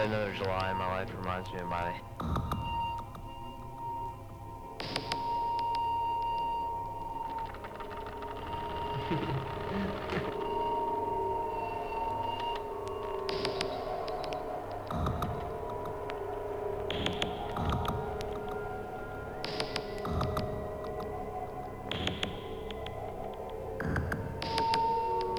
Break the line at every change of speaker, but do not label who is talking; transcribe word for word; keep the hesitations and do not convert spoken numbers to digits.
another July in my life reminds me of my